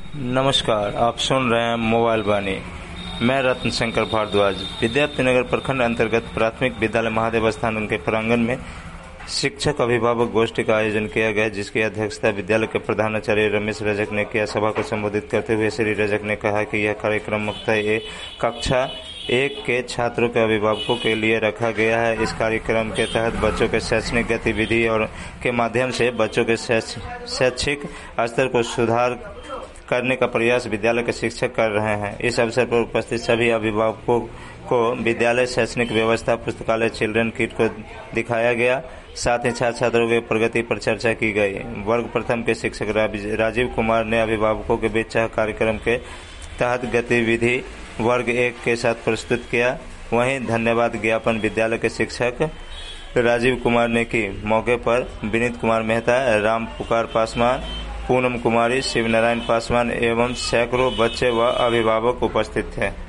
नमस्कार, आप सुन रहे हैं मोबाइल वाणी। मैं रत्न शंकर भारद्वाज। विद्यापतिनगर प्रखंड अंतर्गत प्राथमिक विद्यालय महादेव स्थान के प्रांगण में शिक्षक अभिभावक गोष्ठी का आयोजन किया गया, जिसकी अध्यक्षता विद्यालय के प्रधानाचार्य रमेश रजक ने किया। सभा को संबोधित करते हुए श्री रजक ने कहा कि यह कार्यक्रम मुख्यतः कक्षा 1 के छात्रों के अभिभावकों के लिए रखा गया है। इस कार्यक्रम के तहत बच्चों के शैक्षणिक गतिविधि और के माध्यम से बच्चों के शैक्षिक स्तर को सुधार करने का प्रयास विद्यालय के शिक्षक कर रहे हैं। इस अवसर पर उपस्थित सभी अभिभावकों को विद्यालय शैक्षणिक व्यवस्था, पुस्तकालय, चिल्ड्रन किट को दिखाया गया। साथ ही छात्र छात्रों की प्रगति पर चर्चा की गई। वर्ग प्रथम के शिक्षक राजीव कुमार ने अभिभावकों के बीच कार्यक्रम के तहत गतिविधि वर्ग 1 के साथ प्रस्तुत किया। वहीं धन्यवाद ज्ञापन विद्यालय के शिक्षक राजीव कुमार ने की। मौके पर विनीत कुमार मेहता, राम पुकार पासवान, पूनम कुमारी, शिव नारायण पासवान एवं सैकड़ों बच्चे व अभिभावक उपस्थित थे।